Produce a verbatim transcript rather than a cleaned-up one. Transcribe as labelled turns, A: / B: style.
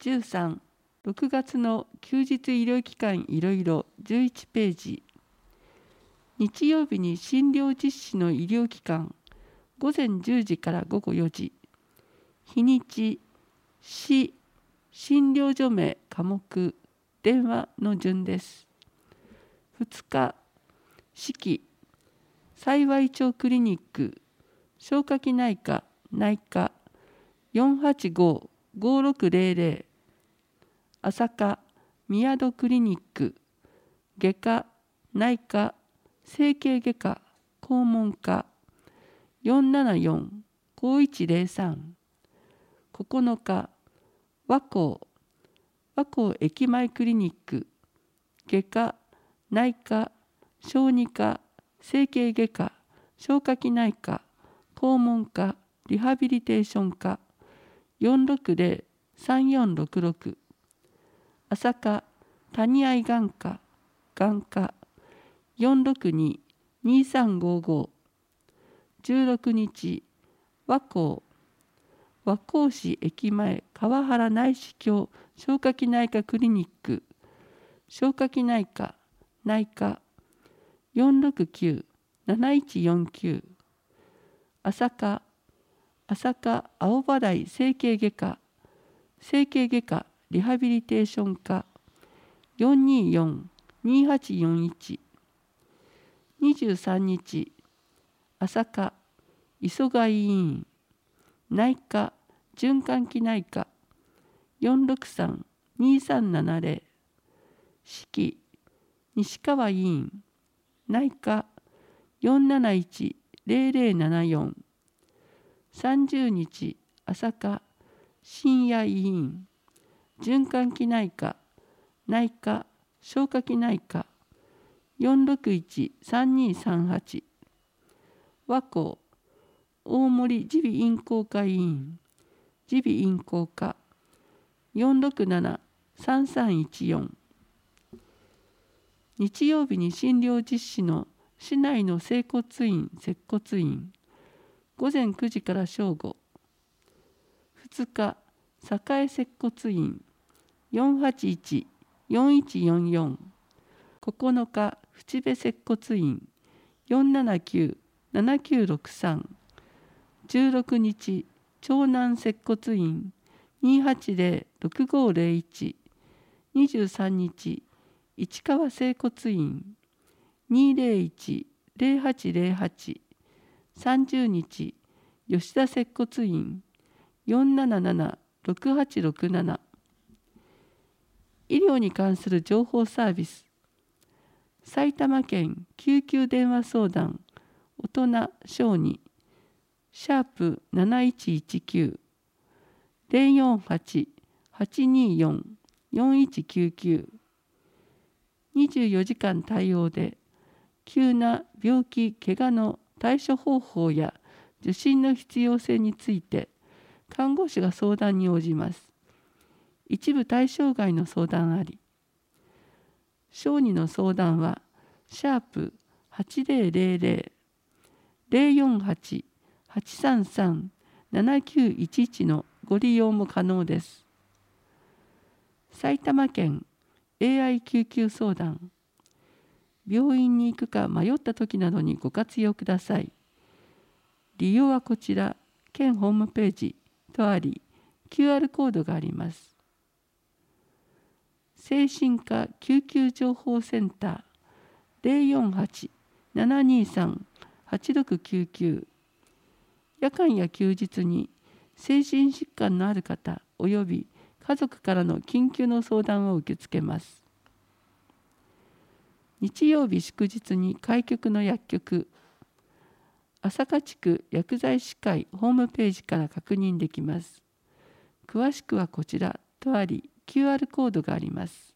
A: じゅうさん、ろくがつの休日医療機関いろいろじゅういちページ。日曜日に診療実施の医療機関、ごぜんじゅうじからごごよじ。日にち、市、診療所名、科目、電話の順です。ふつか、式、幸町クリニック、消化器内科、内科、よんはちごーごろくぜろぜろ。朝霞、宮戸クリニック、外科、内科、整形外科、肛門科、よんななよんーごいちぜろさん。ここのか、和光、和光駅前クリニック、外科、内科、小児科、整形外科、消化器内科、肛門科、リハビリテーション科、よんろくぜろさんよんろくろく。朝霞、谷合眼科、眼科、よんろくにーにーさんごーごー。じゅうろくにち、和光、和光市駅前川原内視鏡消化器内科クリニック、消化器内科、内科、よんろくきゅうーなないちよんきゅう。朝霞、朝霞青葉台整形外科、整形外科リハビリテーション科、よんにーよんーにーはちよんいち。にじゅうさんにち、朝霞磯貝医院、内科循環器内科、よんろくさんーにーさんななぜろ。式、西川医院、内科よんなないちぜろぜろななよん。さんじゅうにち、朝霞深夜医院、循環器内科、内科、消化器内科、よんろくいちーさんにーさんはち。和光、大森耳鼻咽喉科医院、耳鼻咽喉科、よんろくななーさんさんいちよん。日曜日に診療実施の市内の整骨院、接骨院、ごぜんくじから正午。ふつか、栄接骨院、よんはちいちーよんいちよんよん。ここのか、淵部接骨院、よんななきゅうーななきゅうろくさん。じゅうろくにち、長南接骨院、にーはちぜろろくごーぜろいち。にじゅうさんにち、市川整骨院、にーぜろいちーぜろはちぜろはち。さんじゅうにち、吉田接骨院、よんななななーろくはちろくなな。医療に関する情報サービス。埼玉県救急電話相談、大人小児、シャープなないちいちきゅう、ぜろよんはちーはちにーよんーよんいちきゅうきゅう。にじゅうよじかん対応で、急な病気・怪我の対処方法や受診の必要性について、看護師が相談に応じます。一部対象外の相談あり。小児の相談は、シャープはちぜろぜろぜろ、ぜろよんはちーはちさんさんーななきゅういちいちのご利用も可能です。埼玉県 エーアイ 救急相談。病院に行くか迷った時などにご活用ください。利用はこちら、県ホームページとあり、キューアール コードがあります。精神科救急情報センター、ぜろよんはちーななにーさんーはちろくきゅうきゅう。夜間や休日に精神疾患のある方および家族からの緊急の相談を受け付けます。日曜日祝日に開局の薬局、朝霞地区薬剤師会ホームページから確認できます。詳しくはこちらとあり、キューアール コードがあります。